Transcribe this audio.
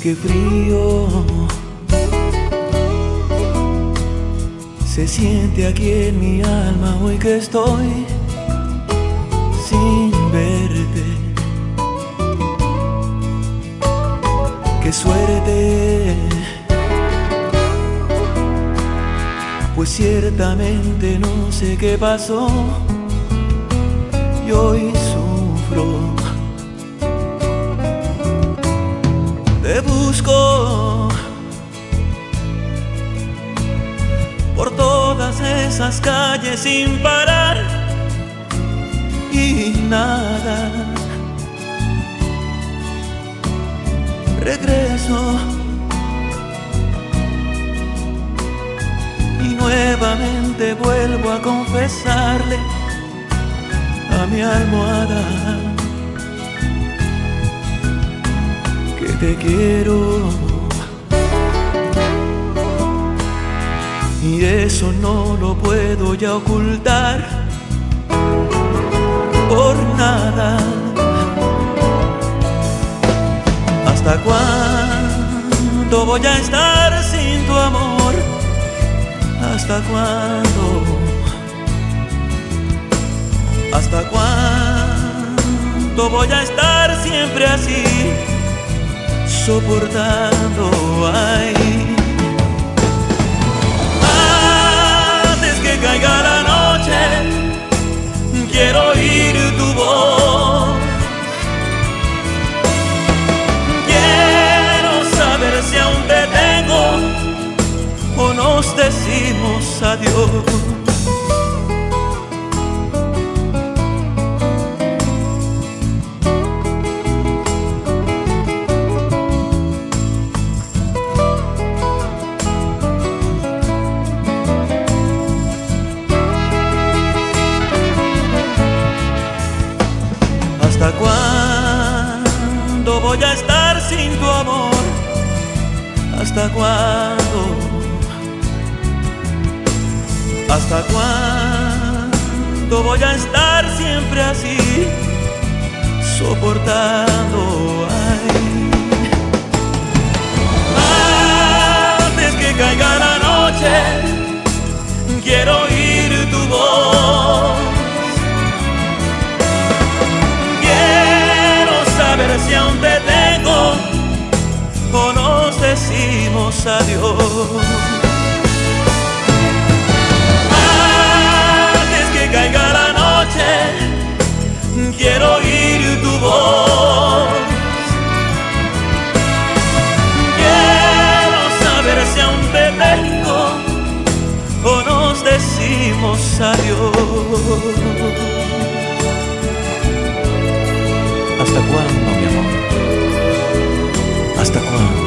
qué frío se siente aquí en mi alma hoy que estoy sin verte. Qué suerte, pues ciertamente no sé qué pasó y hoy sufro. Te busco por todas esas calles sin parar y nada. Regreso y nuevamente vuelvo a confesarle a mi almohada que te quiero, y eso no lo puedo ya ocultar por nada. ¿Hasta cuándo voy a estar sin tu amor? ¿Hasta cuándo? ¿Hasta cuándo voy a estar siempre así, soportando? Ay, antes que caiga la noche, quiero oír tu voz. Quiero saber si aún te tengo o nos decimos adiós. ¿Hasta cuándo voy a estar sin tu amor? ¿Hasta cuándo? ¿Hasta cuándo voy a estar siempre así, soportando? Ay, antes que caiga la noche, quiero oír tu voz. Saber si aún te tengo o nos decimos adiós. Antes que caiga la noche, quiero oír tu voz. Quiero saber si aún te tengo o nos decimos adiós. ¿Hasta cuándo, mi amor? ¿Hasta cuándo?